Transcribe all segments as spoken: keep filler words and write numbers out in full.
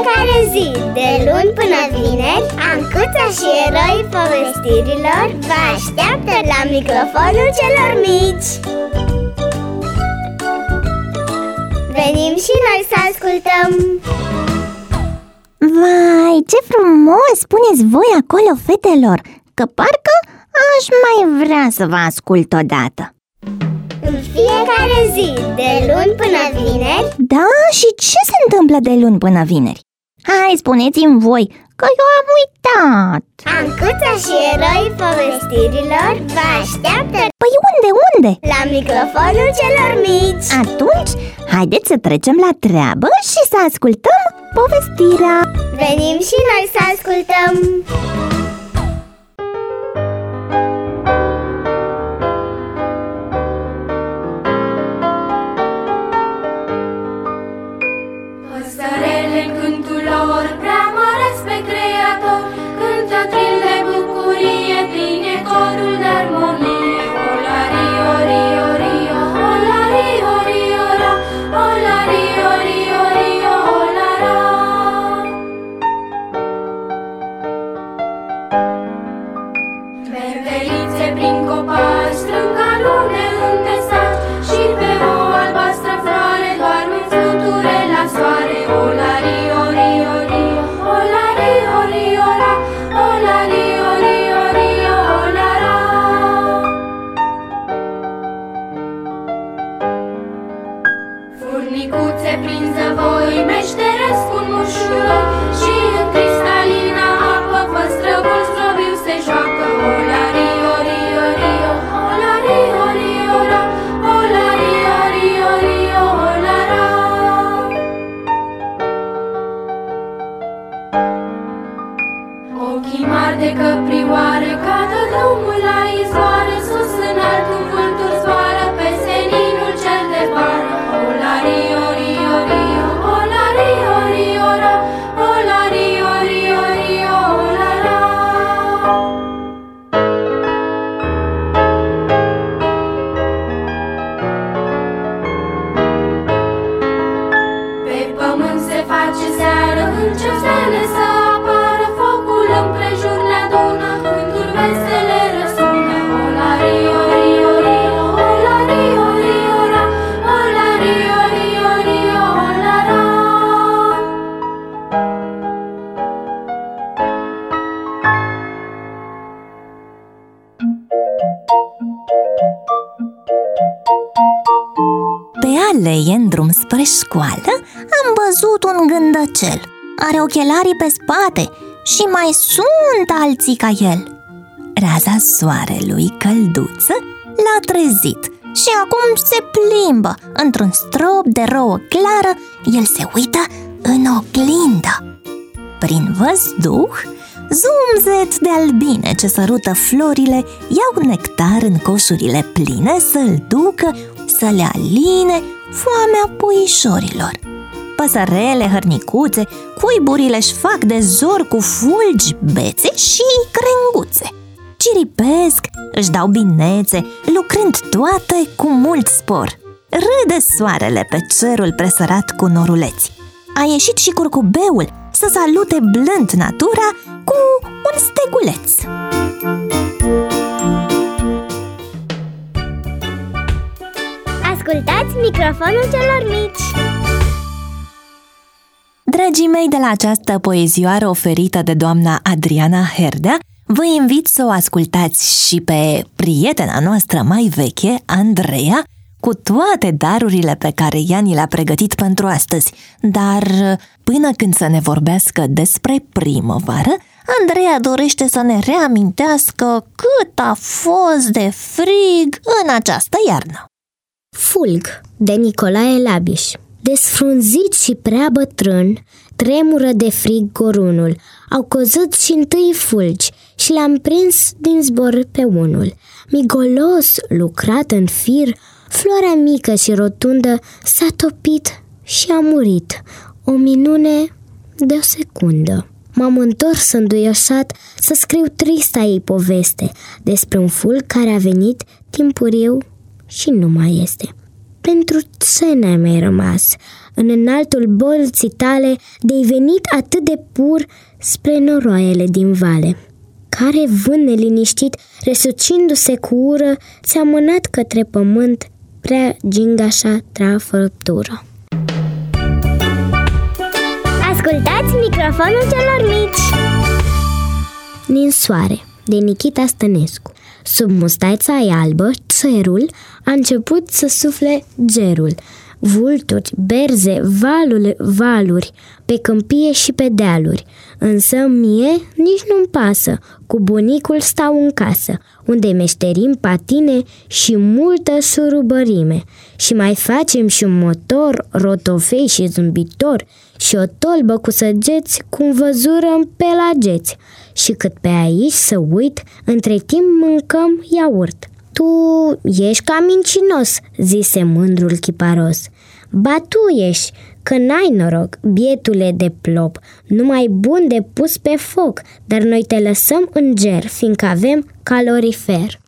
fiecare zi, de luni până vineri, Ancuța și eroii povestirilor vă așteaptă la microfonul celor mici. Venim și noi să ascultăm! Vai, ce frumos spuneți voi acolo, fetelor, că parcă aș mai vrea să vă ascult odată. În fiecare zi, de luni până vineri. Da? Și ce se întâmplă de luni până vineri? Hai, spuneți-mi voi, că eu am uitat. Ancuța și eroii povestirilor vă așteaptă. Păi unde, unde? La microfonul celor mici. Atunci, haideți să trecem la treabă și să ascultăm povestirea. Venim și noi să ascultăm. Păsărele în cântul lor preamăresc pe Creator, cântă tril de bucurie, pline corul de armonie. Ola rio, rio, rio, ola rio, rio, ra, ola rio, rio, rio, ola ra. Berdelițe prin copaci strâng alune îndesat și pe o albastră floare doarme fluture la soare. Ola rio, rio, rio, ola rio, rio, ra, ola rio, rio, rio, ola ra. Furnicuțe prin zăvoi meșteresc un mușuroi și în cristalina apă păstrăvul zdrobiu se joacă. Ola rio, rio, rio, ola rio, rio, ra, ola rio, rio, rio, ola ra. Ochii mari de căprioare cadă drumul la izvoare, sus înalt un vultur zboară pe seninul cel de vară. Ola rio, rio, rio, ola rio, rio, ra, ola rio, rio, rio, ola ra. Pe pământ se face seară, încep stele să apară, focul împrejur le adună, cânturi vesele răsună. Ola rio, rio, rio, ola rio, rio, ra, ola rio, rio, rio, ola ra. Pe alee, în drum spre școală, am văzut un gândăcel. Are ochelarii pe spate și mai sunt alții ca el. Raza soarelui călduță l-a trezit și acum se plimbă. Într-un strop de rouă clară, el se uită în oglindă. Prin văzduh, zumzet de albine ce sărută florile iau nectar în coșurile pline să-l ducă să le aline foamea puișorilor. Păsărele hărnicuțe, cuiburile își fac de zor cu fulgi, bețe și crenguțe. Ciripesc, își dau binețe, lucrând toate cu mult spor. Râde soarele pe cerul presărat cu noruleți. A ieșit și curcubeul să salute blând natura cu un steguleț. Ascultați microfonul celor mici. Dragii mei, de la această poezioară oferită de doamna Adriana Herdea, vă invit să o ascultați și pe prietena noastră mai veche, Andreea, cu toate darurile pe care ea ni le-a pregătit pentru astăzi. Dar până când să ne vorbească despre primăvară, Andreea dorește să ne reamintească cât a fost de frig în această iarnă. Fulg, de Nicolae Labiș. Desfrunzit și prea bătrân, tremură de frig corunul. Au căzut și întâi fulgi și l-am prins din zbor pe unul. Migolos, lucrat în fir, floarea mică și rotundă s-a topit și a murit. O minune de o secundă. M-am întors înduioșat să scriu trista ei poveste despre un fulg care a venit timpuriu și nu mai este. Pentru ce ne-a mai rămas în înaltul bolții tale de-ai venit atât de pur spre noroaiele din vale. Care vânt neliniștit, resucindu-se cu ură, ți-a mânat către pământ prea gingașa trafăptură. Ascultați microfonul celor mici! Ninsoare, de Nichita Stănescu. Sub mustaița ei albă, cerul a început să sufle gerul. Vulturi, berze, valul, valuri, pe câmpie și pe dealuri. Însă mie nici nu-mi pasă, cu bunicul stau în casă, unde meșterim patine și multă surubărime. Și mai facem și un motor, rotofei și zâmbitor, și o tolbă cu săgeți, cum văzură pe pelageți. Și cât pe aici să uit, între timp mâncăm iaurt. Tu ești cam mincinos, zise mândrul chiparos. Ba tu ești, că n-ai noroc, bietule de plop, numai bun de pus pe foc, dar noi te lăsăm în ger, fiindcă avem calorifer.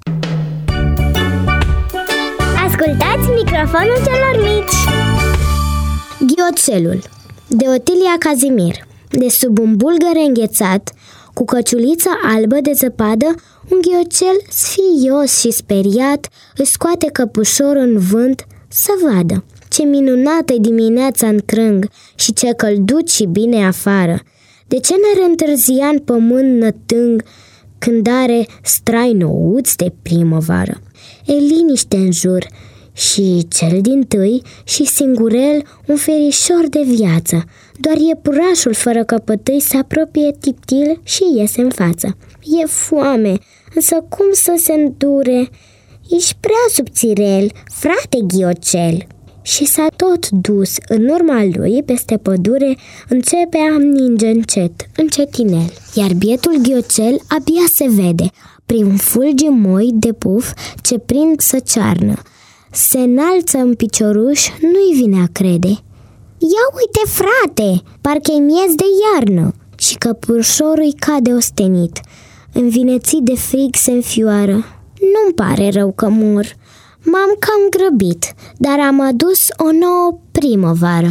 Ascultați microfonul celor mici! Ghioțelul, de Otilia Cazimir. De sub un bulgăre înghețat, cu căciulița albă de zăpadă, un ghiocel sfios și speriat își scoate căpușorul în vânt să vadă. Ce minunată dimineața în crâng și ce călduț și bine afară! De ce n-ar întârzia în pământ nătâng când are strai nouți de primăvară? E liniște în jur și cel dintâi și singurel un ferișor de viață. Doar iepurașul fără căpătâi se apropie tiptil și iese în față. E foame, însă cum să se îndure? Ești prea subțirel, frate ghiocel! Și s-a tot dus. În urma lui, peste pădure, începe a ninge încet, încetinel. Iar bietul ghiocel abia se vede, prin fulgi moi de puf ce prind să cearnă. Se înalță în picioruș, nu-i vine a crede. Ia uite, frate, parcă-i miez de iarnă! Și căpușorul-i cade ostenit. Învinețit de frig se înfioară. Nu-mi pare rău că mor. M-am cam grăbit, dar am adus o nouă primăvară.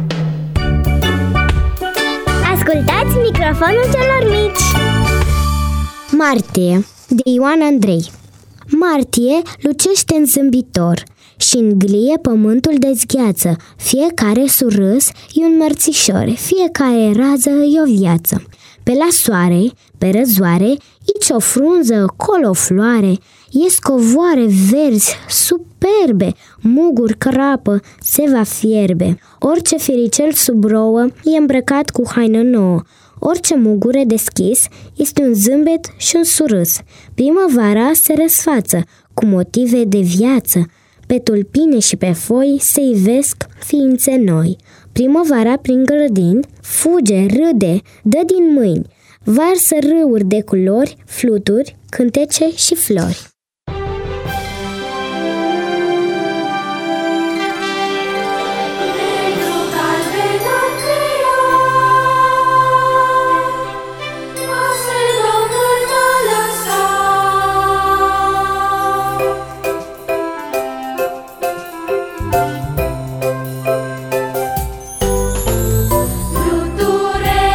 Ascultați microfonul celor mici! Martie, de Ioan Andrei. Martie lucește în zâmbitor și înglie pământul de zgheață. Fiecare surâs e un mărțișor, fiecare rază e o viață. Pe la soare, pe răzoare, aici o frunză, colo o floare, ies covoare verzi, superbe, muguri crapă, se va fierbe. Orice firicel sub rouă e îmbrăcat cu haină nouă. Orice mugure deschis este un zâmbet și un surâs. Primăvara se răsfață cu motive de viață. Pe tulpine și pe foi se ivesc ființe noi. Primăvara prin grădini fuge, râde, dă din mâini, varsă râuri de culori, fluturi, cântece și flori.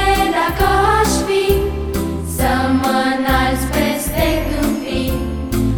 Să mă înalți peste câmpii,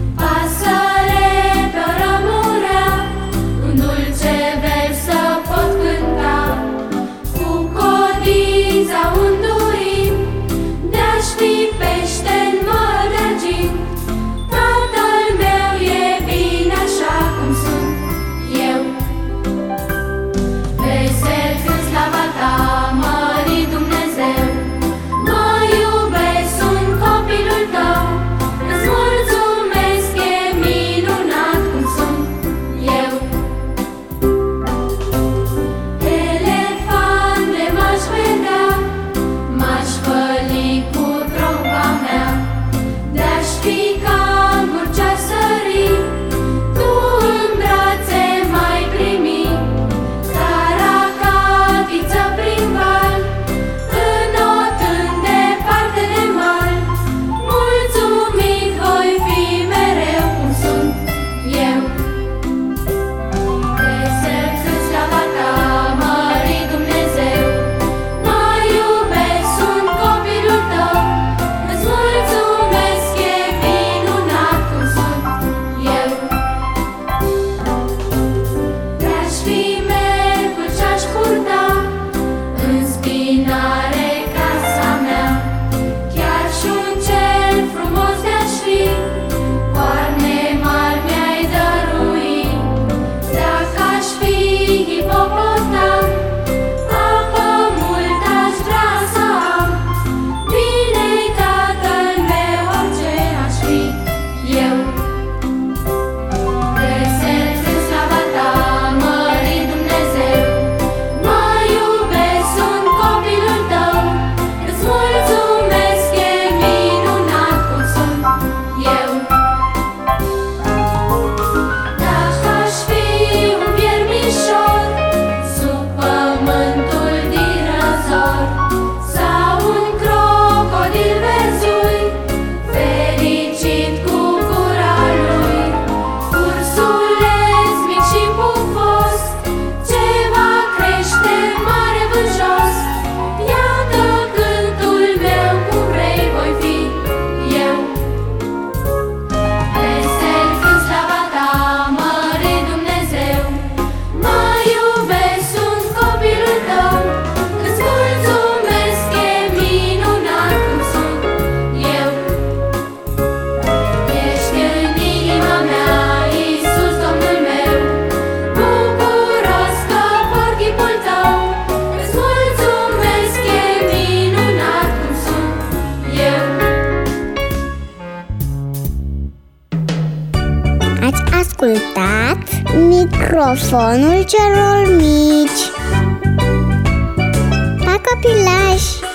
microfonul celor mici. Pa, copilași!